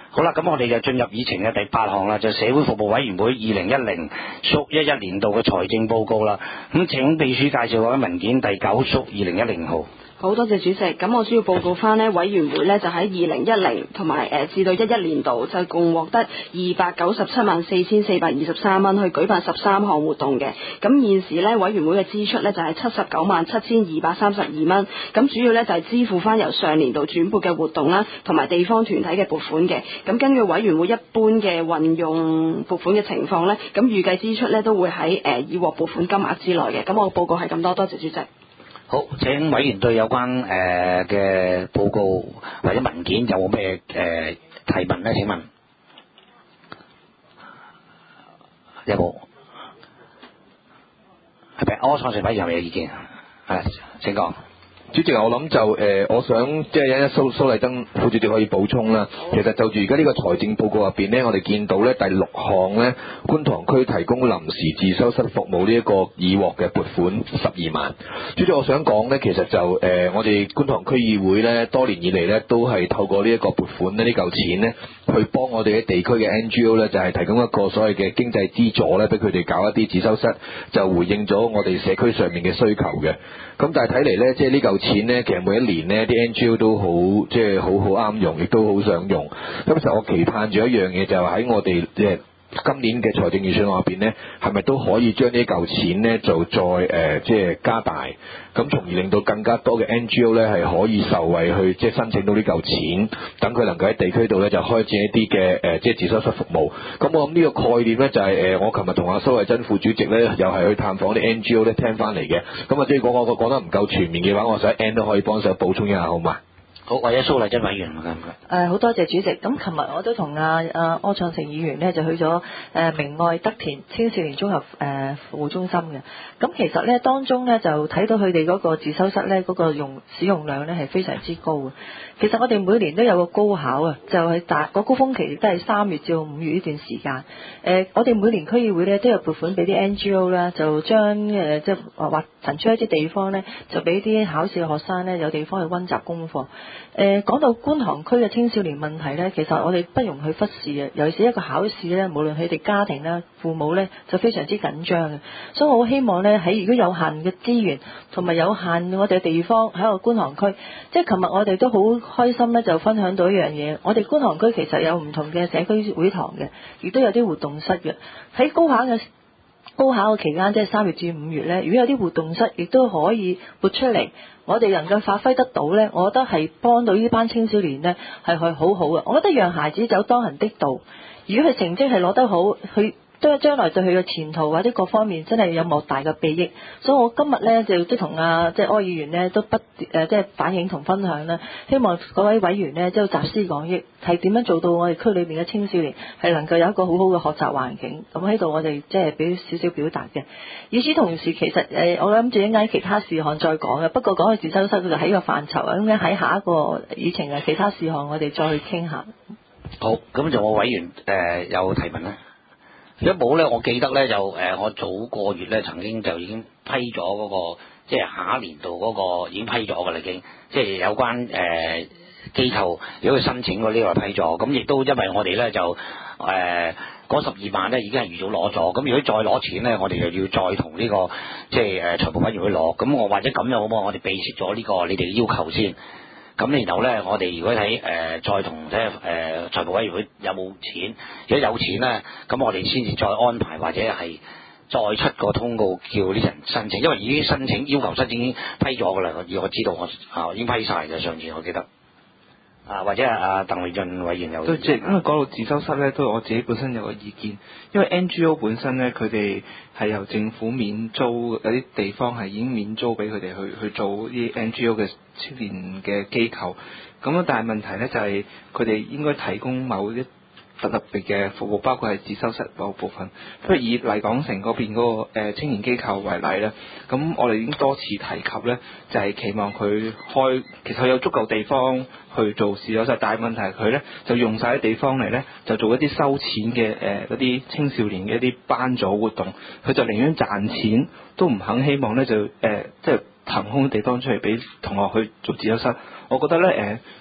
好啦，咁我哋就進入議程嘅第8項啦，就社會服務委員會2010/11年度嘅財政報告啦。咁請秘書介紹嗰份文件第9/2010號。 好多謝主席，咁我主要報告翻呢委員會呢就喺2010同埋至到11年度就共獲得2974423蚊去舉辦13項活動嘅。咁現時呢委員會嘅支出呢就係797232蚊，咁主要呢就係支付翻由上年度轉撥嘅活動啦，同埋地方團體嘅撥款嘅。咁根據委員會一般嘅運用撥款嘅情況呢，咁預計支出呢都會喺已獲撥款金額之內嘅。咁我報告係咁多，多謝主席。 好，請委員對有關嘅報告或者文件有冇咩提問呢？請問有冇？係咪柯創盛委員有冇意見？係，請講。 主席，我諗就我想即係蘇麗珍副主席可以補充啦。其實就住而家呢個財政報告入邊呢，我哋見到呢第6項呢，觀塘區提供臨時自修室服務呢一個已獲嘅撥款12萬。主席，我想講呢，其實就我哋觀塘區議會呢，多年以嚟呢，都係透過呢一個撥款呢嚿錢呢，去幫我哋喺地區嘅 NGO 呢，就係提供一個所謂嘅經濟資助呢，俾佢哋搞一啲自修室，就回應咗我哋社區上面嘅需求嘅。咁但係睇嚟呢，即係呢嚿錢呢，其實每一年呢啲 NGO 都好即係好啱用，亦都好想用。咁其實我期盼住一樣嘢，就係喺我哋今年嘅財政預算案入邊呢，係咪都可以將呢嚿錢呢就再即係加大，咁從而令到更加多嘅 NGO 呢係可以受惠去即係申請到呢嚿錢，等佢能夠喺地區度呢就開展一啲嘅即係自修室服務。咁我諗呢個概念呢，就係我琴日同阿蘇麗珍副主席呢又係去探訪啲 NGO 呢聽翻嚟嘅。咁啊，即係我講得唔夠全面嘅話，我想 N 都可以幫手補充一下，好嘛？ 好，或者蘇麗珍委員唔該。 好多謝主席。咁琴日我都同柯創盛議員呢就去咗明愛德田青少年綜合服務中心嘅。咁其實呢，當中呢就睇到佢哋嗰個自修室呢嗰個使用量呢係非常之高嘅。其實我哋每年都有個高考啊，就係個高峰期亦都係3月至5月呢段時間。我哋每年區議會呢都有撥款俾啲 NGO 啦，就將即係話騰出一啲地方呢，就俾啲考試嘅學生呢有地方去溫習功課。講到觀塘區嘅青少年問題呢，其實我哋不容去忽視嘅。尤其是一個考試呢，無論佢哋家庭啦、父母呢，就非常之緊張嘅。所以我好希望呢，喺如果有限嘅資源同埋有限我哋嘅地方喺個觀塘區，即係琴日我哋都好開心呢，就分享到一樣嘢。我哋觀塘區其實有唔同嘅社區會堂嘅，亦都有啲活動室嘅。喺高考嘅期間，即係3月至5月呢，如果有啲活動室，亦都可以撥出嚟，我哋能夠發揮得到呢，我覺得係幫到呢班青少年呢，係好好嘅。我覺得讓孩子走當行的道，如果佢成績係攞得好，佢都將來對佢嘅前途或者各方面真係有莫大嘅裨益。所以我今日呢，就都同即係柯議員呢都即係反映同分享啦，希望各位委員呢都集思廣益，係點樣做到我哋區裏面嘅青少年係能夠有一個好好嘅學習環境。咁喺度我哋即係俾少少表達嘅。與此同時，其實我諗住應該其他事項再講嘅，不過講嘅自修室就喺個範疇啊，咁樣喺下一個議程其他事項我哋再去傾下。 好，咁就我委員有提問啦。如果冇咧，我記得咧就我早個月咧曾經就已經批咗嗰個即係下一年度嗰個已經批咗㗎啦，已經即係有關機構如果佢申請嗰啲話批咗，咁亦都因為我哋咧就嗰12萬咧已經係預早攞咗，咁如果再攞錢咧，我哋就要再同呢個即係財務委員會攞，咁我或者咁樣好唔好？我哋備悉咗呢個你哋嘅要求先。咁然後咧，我哋如果睇再同財務委員會有冇錢，如果有錢咧，咁我哋先至再安排或者係再出個通告叫啲人申請，因為已經申請要求申請已經批咗㗎啦，而我知道我已經批晒嘅，上次我記得。或者鄧偉俊委員有對，即係因為講到自修室咧，都我自己本身有個意見，因為 NGO 本身咧，佢哋係由政府免租，有啲地方係已經免租俾佢哋去做啲 NGO 嘅青年嘅機構。咁樣但係問題咧就係佢哋應該提供某一特別嘅服務，包括係自修室某部分。譬如以麗港城嗰邊嗰個青年機構為例咧，咁我哋已經多次提及咧，就係期望佢其實佢有足夠地方去做自修室，但係問題係佢咧就用晒啲地方嚟咧，就做一啲收錢嘅嗰啲青少年嘅一啲班組活動，佢就寧願賺錢都唔肯希望咧就即係騰空地方出嚟俾同學去做自修室。我覺得咧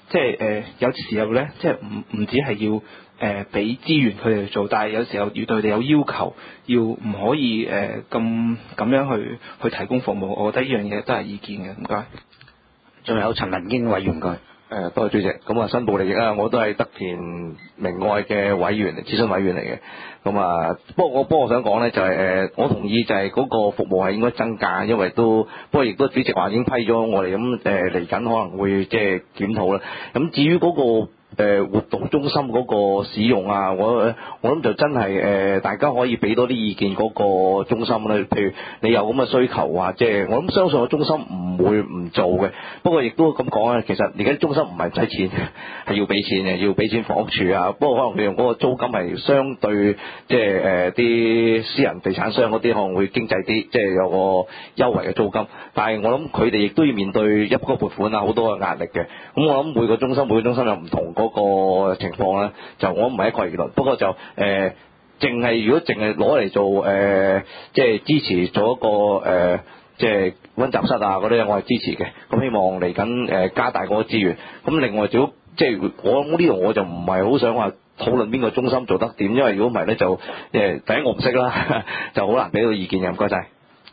即係有時候咧，即係唔止係要俾資源佢哋做，但係有時候要對佢哋有要求，要唔可以咁樣去提供服務。我覺得呢樣嘢都係意見嘅。唔該。 仲有陳文英委員佢。 多謝主席。咁啊，申報利益啊，我都係德田明愛嘅委員，諮詢委員嚟嘅。咁啊，不過我想講咧，就係我同意就係嗰個服務係應該增加，因為不過亦都主席話已經批咗我哋，咁嚟緊可能會即係檢討啦。咁至於嗰個活動中心嗰個使用啊，我諗就真係大家可以俾多啲意見嗰個中心咧。譬如你有咁嘅需求啊，即係我諗相信個中心唔會唔做嘅。不過亦都咁講咧，其實而家啲中心唔係唔使錢，係要俾錢嘅，要俾錢房屋署啊。不過可能佢用嗰個租金係相對即係啲私人地產商嗰啲可能會經濟啲，即係有個優惠嘅租金。但係我諗佢哋亦都要面對一筆撥款啊，好多嘅壓力嘅。咁我諗每個中心有唔同嗰個情況咧，就我唔係一概而論。不過就如果淨係攞嚟做即係支持做一個即係溫習室啊嗰啲，我係支持嘅。咁希望嚟緊加大嗰個資源。咁另外即係我呢度我就唔係好想話討論邊個中心做得點，因為如果唔係咧就第一我唔識啦，就好難俾到意見嘅。唔該晒。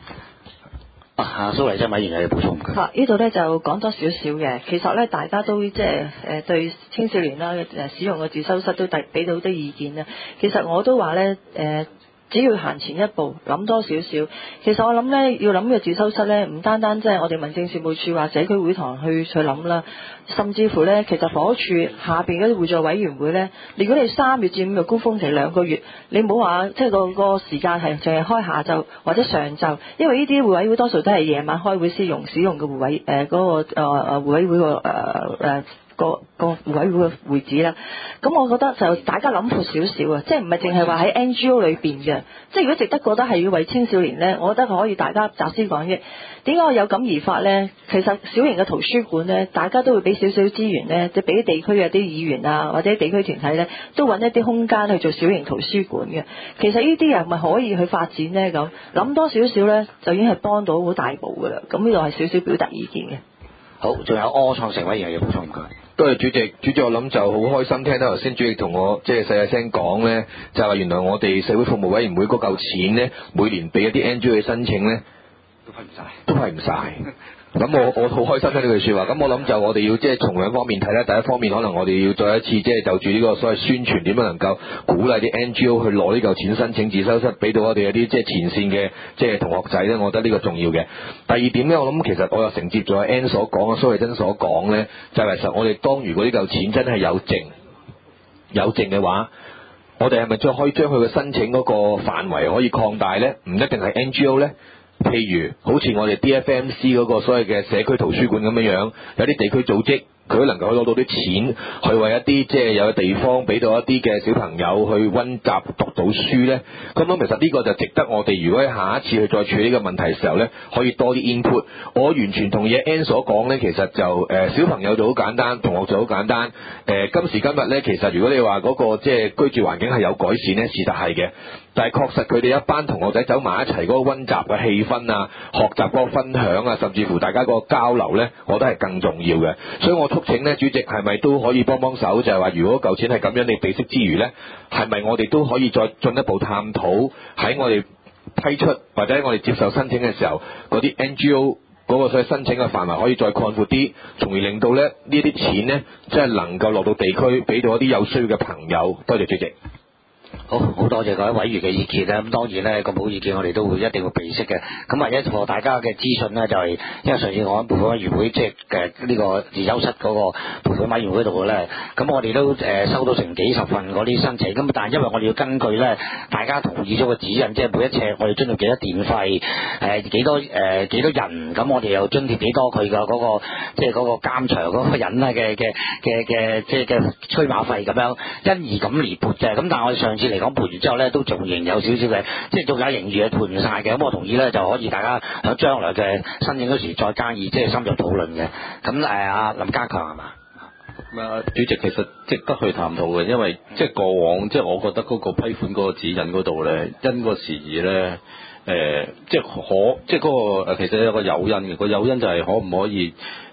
蘇麗珍委員有補充唔該。 呢度咧就講多少少嘅，其實咧大家都即係對青少年啦使用嘅自修室都俾到啲意見啦。其實我都話咧只要行前一步，諗多少少。其實我諗咧，要諗嘅自修室咧，唔單單即係我哋民政事務處或社區會堂去諗啦，甚至乎咧，其實房屋處下邊嗰啲互助委員會咧，如果你3月至5月高峰期2個月，你唔好話即係個時間係淨係開下晝或者上晝，因為呢啲互委會多數都係夜晚開會使用嘅互委互委會個互委會嘅會址啦。咁我覺得就大家諗闊少少啊，即係唔係淨係話喺 NGO 裏邊嘅，即係如果值得覺得係要為青少年呢，我覺得可以大家集思廣益。點解我有感而發呢？其實小型嘅圖書館呢，大家都會俾少少資源呢，即係俾地區嘅啲議員啊，或者地區團體呢，都揾一啲空間去做小型圖書館嘅。其實呢啲人咪可以去發展呢？咁諗多少少呢，就已經係幫到好大步噶啦。咁呢度係少少表達意見嘅。 好，仲有柯創盛委員有補充唔該。 多謝主席。主席我諗就好開心聽到頭先主席同我即係細細聲講咧，就係話原來我哋社會服務委員會嗰嚿錢咧，每年俾一啲 NGO 去申請咧，都批唔晒。咁我好開心聽呢句説話。咁我諗就我哋要即係從兩方面睇啦。第一方面可能我哋要再一次即係就住呢個所謂宣傳點樣能夠鼓勵啲 NGO 去攞呢嚿錢申請自修室，俾到我哋一啲即係前線嘅即係同學仔咧。我覺得呢個重要嘅。第二點咧，我諗其實我又承接咗 N 所講蘇麗珍所講咧，就係其實我哋當如果呢嚿錢真係有剩嘅話，我哋係咪可以將佢嘅申請嗰個範圍可以擴大咧？唔一定係 NGO 咧。譬如好似我哋 DFMC 嗰個所謂嘅社區圖書館咁樣樣，有啲地區組織佢都能夠攞到啲錢去為一啲即係有地方俾到一啲嘅小朋友去溫習讀到書咧。咁其實呢個就值得我哋如果喺下一次去再處理呢個問題嘅時候咧，可以多啲 input。我完全同意 N 所講咧，其實就小朋友就好簡單，同學就好簡單。今時今日咧，其實如果你話嗰個即係居住環境係有改善咧，事實係嘅。但係確實佢哋一班同學仔走埋一齊嗰個溫習嘅氣氛啊，學習嗰個分享啊，甚至乎大家嗰個交流咧，我覺得係更重要嘅。所以我促請咧，主席係咪都可以幫手，就係話如果嚿錢係咁樣你俾息之餘咧，係咪我哋都可以再進一步探討喺我哋批出或者喺我哋接受申請嘅時候，嗰啲 NGO 嗰個所謂申請嘅範圍可以再擴闊啲，從而令到咧呢啲錢咧，即係能夠落到地區，俾到一啲有需要嘅朋友。多謝主席。 好多謝各位委員嘅意見啦。咁當然咧，咁好意見我哋都會一定會備悉嘅。咁或者同大家嘅資訊咧，就係因為上次我喺撥款委員會即係呢個自修室嗰個撥款委員會度咧，咁我哋都收到成幾十份嗰啲申請。咁但係因為我哋要根據咧大家同意咗個指引，即係每一尺我哋津貼幾多電費，幾多人，咁我哋又津貼幾多佢嘅嗰個即係嗰個監場嗰個人咧嘅即係嘅催馬費咁樣，因而咁而撥嘅。咁但係我哋上次嚟講撥完之後咧，都仲仍有少少嘅，即係仲有盈餘係撥唔晒嘅。咁我同意咧，就可以大家喺將來嘅申請嗰時再加以即係深入討論嘅。咁阿林家強係嘛？ 主席其實值得去探討嘅，因為即係過往即係我覺得嗰個批款嗰個指引嗰度咧，因個時宜咧，即係嗰個其實有個誘因嘅，個誘因就係可唔可以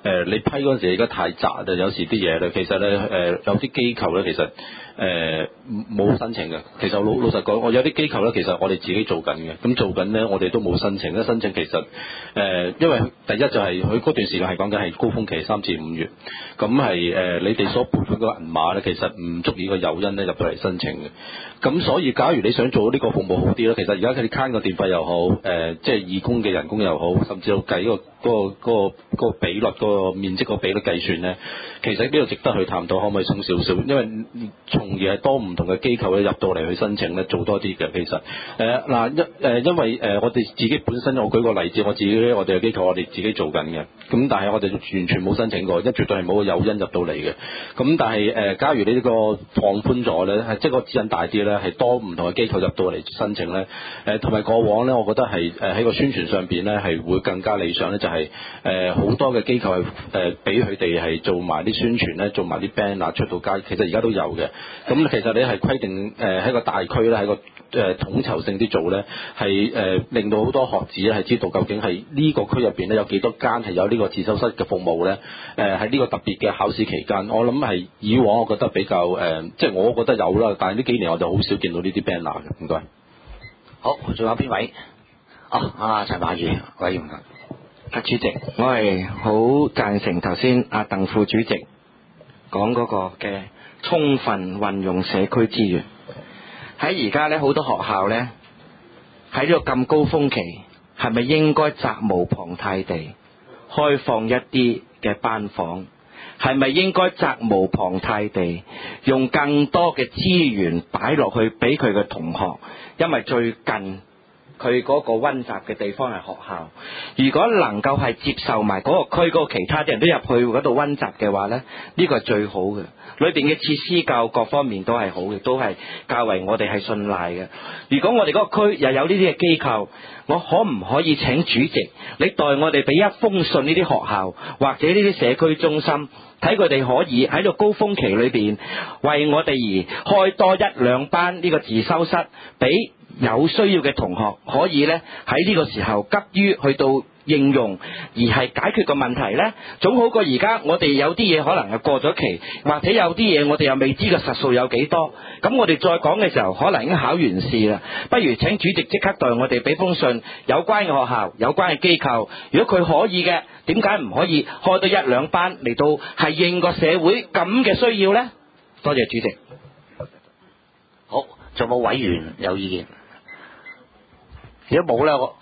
你批嗰陣時而家太窄啦，有時啲嘢咧，其實咧有啲機構咧其實冇申請嘅。其實老實講，我有啲機構咧，其實我哋自己做緊嘅，咁做緊咧我哋都冇申請。一申請其實因為第一就係佢嗰段時間係講緊係高峰期3至5月，咁係你哋所撥款嗰個銀碼咧，其實唔足以個誘因咧入到嚟申請嘅。咁所以假如你想做呢個服務好啲咧，其實而家佢哋慳個電費又好，即係義工嘅人工又好，甚至到計嗰個比率、嗰個面積個比率計算咧，其實呢度值得去探討可唔可以鬆少少，因為從而係多唔同嘅機構咧入到嚟去申請咧，做多啲嘅。其實因為我哋自己本身，我舉個例子，我哋嘅機構我哋自己做緊嘅，咁但係我哋完全冇申請過，絕對係冇個誘因入到嚟嘅。咁但係假如你呢個放寬咗咧，即係個指引大啲咧，係多唔同嘅機構入到嚟申請咧，同埋過往咧，我覺得係喺個宣傳上邊咧係會更加理想咧，就係好多嘅機構係俾佢哋係做埋啲宣傳咧，做埋啲 banner 出到街，其實而家都有嘅。咁其實你係規定喺個大區咧，喺個統籌性啲做咧，係令到好多學子咧係知道究竟係呢個區入邊咧有幾多間係有呢個自修室嘅服務咧。喺呢個特別嘅考試期間，我諗係以往我覺得比較即係我覺得有啦，但係呢幾年我就好少見到呢啲 banner 嘅。唔該。 好，仲有邊位？陳馬宇委員。 主席，我係好贊成頭先鄧副主席講嗰個嘅充分運用社區資源。喺而家咧好多學校咧喺呢個咁高峰期，係咪應該責無旁貸地開放一啲嘅班房？係咪應該責無旁貸地用更多嘅資源擺落去俾佢嘅同學？因為最近佢嗰個溫習嘅地方係學校，如果能夠係接受埋嗰個區嗰個其他啲人都入去嗰度溫習嘅話呢，呢個係最好嘅。裏邊嘅設施教各方面都係好嘅，都係較為我哋係信賴嘅。如果我哋嗰個區又有呢啲嘅機構，我可唔可以請主席你代我哋俾一封信呢啲學校或者呢啲社區中心，睇佢哋可以喺個高峰期裏邊為我哋而開多1、2班呢個自修室，俾有需要嘅同學可以呢喺呢個時候急於去到應用，而係解決個問題呢，總好過而家我哋有啲嘢可能係過咗期，或者有啲嘢我哋又未知個實數有幾多，咁我哋再講嘅時候可能已經考完試啦。不如請主席即刻代我哋俾封信，有關嘅學校、有關嘅機構，如果佢可以嘅，點解唔可以開多1、2班嚟到係應個社會咁嘅需要呢？多謝主席。 好，仲有冇委員有意見？如果冇咧，我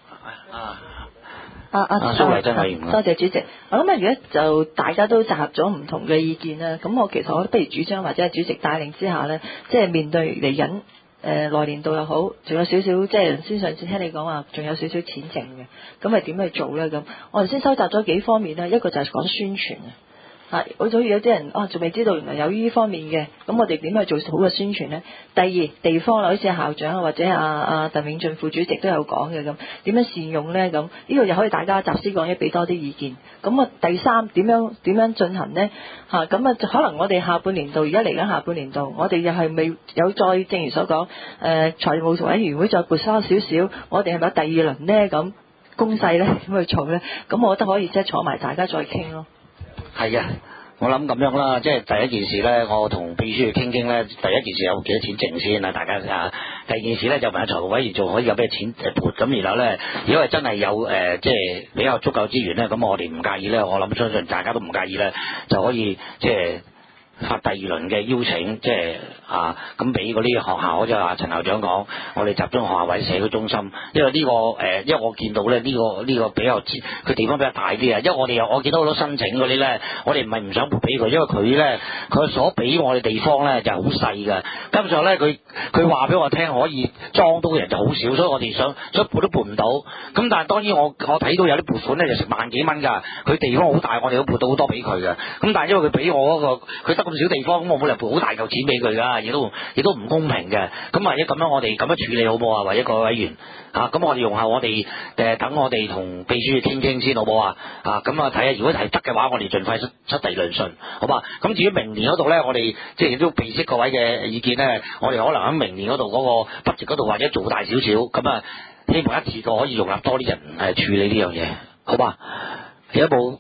蘇麗珍委員。 多謝主席。我諗如果就大家都集合咗唔同嘅意見啦，咁我其實我不如主張或者係主席帶領之下呢，即係面對嚟緊內年度又好，仲有少少即係先上次聽你講話，仲有少少錢剩嘅，咁係點去做呢？咁我頭先收集咗幾方面啦，一個就係講宣傳好似有啲人仲未知道原來有呢方面嘅，咁我哋點去做好嘅宣傳呢？第二，地方啦，好似校長或者鄧永進副主席都有講嘅，咁點樣善用呢？咁呢個又可以大家集思廣益，俾多啲意見。咁第三，點樣進行呢？咁可能我哋下半年度，而家嚟緊下半年度，我哋又係未有再正如所講，財務委員會再撥收少少，我哋係咪有第二輪呢？咁攻勢呢？點去做呢？咁我覺得可以即係坐埋大家再傾咯。 係啊，我諗咁樣啦，即係第一件事咧，我同秘書去傾傾咧，第一件事有幾多錢剩先啊？大家第二件事咧就問下財務委員仲可以有咩錢撥，咁然後咧，如果係真係有即係比較足夠資源咧，咁我哋唔介意咧，我諗相信大家都唔介意咧，就可以即係發第二輪嘅邀請，即係咁俾嗰啲學校，好似話陳校長講，我哋集中學校或者社區中心，因為呢個因為我見到咧呢個比較佢地方比較大啲啊，因為我見到好多申請嗰啲咧，我哋唔係唔想撥俾佢，因為佢所俾我哋地方咧就係好細嘅，加上咧佢話俾我聽可以裝到嘅人就好少，所以我哋想撥都撥唔到。咁但係當然我睇到有啲撥款咧就成萬幾蚊㗎，佢地方好大，我哋都撥到好多俾佢嘅。咁但係因為佢俾我嗰個佢得咁少地方，咁我冇理由撥好大嚿錢俾佢㗎，亦都唔公平嘅。咁或者咁樣我哋咁樣處理好唔好啊？或者各位委員咁我哋用下我哋等我哋同秘書傾傾先好唔好啊？咁睇下如果係得嘅話，我哋盡快出第二輪信，好嘛？咁至於明年嗰度咧，我哋即係亦都備悉各位嘅意見咧，我哋可能喺明年嗰度嗰個 budget 嗰度或者做大少少，咁希望一次過可以容納多啲人處理呢樣嘢，好嘛？有冇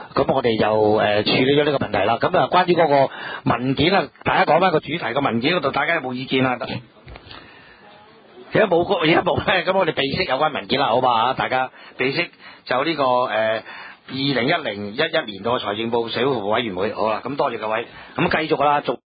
咁我哋就處理咗呢個問題啦。咁啊，關於嗰個文件啊，大家講翻個主題個文件嗰度，大家有冇意見啊？而家冇咧，咁我哋備悉有關文件啦，好嘛？大家備悉就呢個2010-11年度嘅財政部社會服務委員會，好啦，咁多謝各位，咁繼續啦，